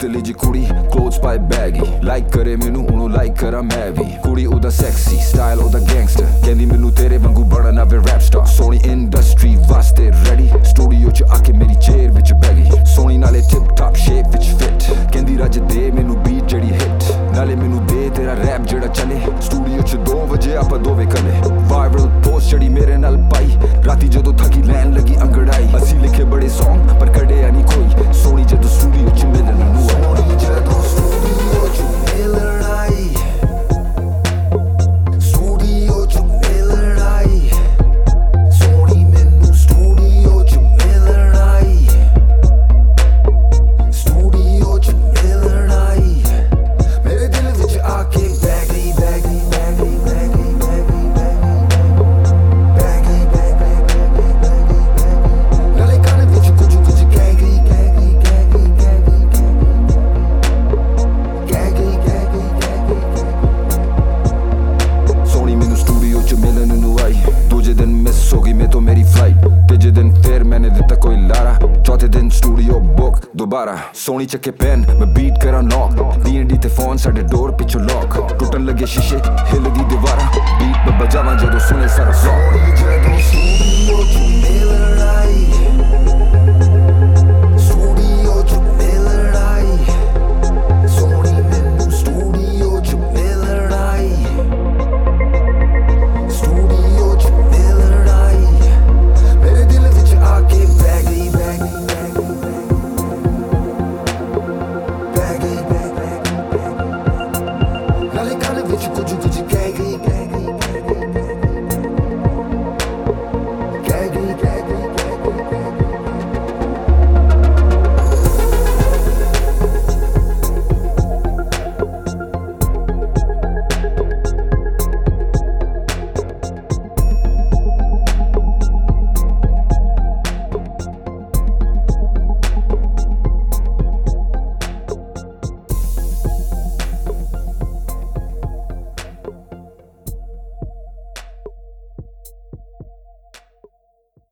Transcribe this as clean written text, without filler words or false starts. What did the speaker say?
पतली जी कुड़ी क्लोथ्स पाए बैगी लाइक करे मैनू उन्हों लाइक करा मैं भी कुड़ी ओदा सेक्सी स्टाइल ओदा गैंगस्टर कहंदी मैनू तेरे वांगू बनना वे रैप स्टार सोनी इंडस्ट्री वास्ते रेडी स्टूडियो च आके मेरी चेयर विच बैगी सोनी नाले टिप टॉप शेप विच फिट कहंदी रज दे मैनू बीट जड़ी हिट नाले मैनू दे तेरा रैप जड़ा चले स्टूडियो च 2 बजे आपां दोवे कले वायरल पोस्ट जड़ी मेरे नाल पाई राती जदों थकी लैन लगी अंगड़ाई असी लिखे बड़े सॉन्ग पर कढ़िया नहीं कोई सोनी जदों स्टूडियो च मिलन नू सोनी जदों स्टूडियो च मिलन आई स्टूडियो च मिलन आई सोनी मैनू स्टूडियो च मिलन आई स्टूडियो च मिलन आई मेरे दिल विच आके baggy baggy baggy baggy baggy baggy baggy baggy नाले कान विच कुछ कुछ गैगी गैगी गैगी गैगी गैगी गैगी गैगी सोनी मैनू स्टूडियो च मिलन नू आई दूजे दिन मिस हो गई मैं तो मेरी फ्लाइट तीजे दिन फिर मैंने दिता कोई लारा चौथे दिन स्टूडियो बुक दोबारा सोनी चक्के पेन मैं बीट करा नॉक D&D ते फोन साडे डोर पिछो लॉक टूटन लगे शीशे हिल दी दीवारा बीट में बजावां जदों सुने सारा फ्लॉप सोनी जदों स्टूडियो च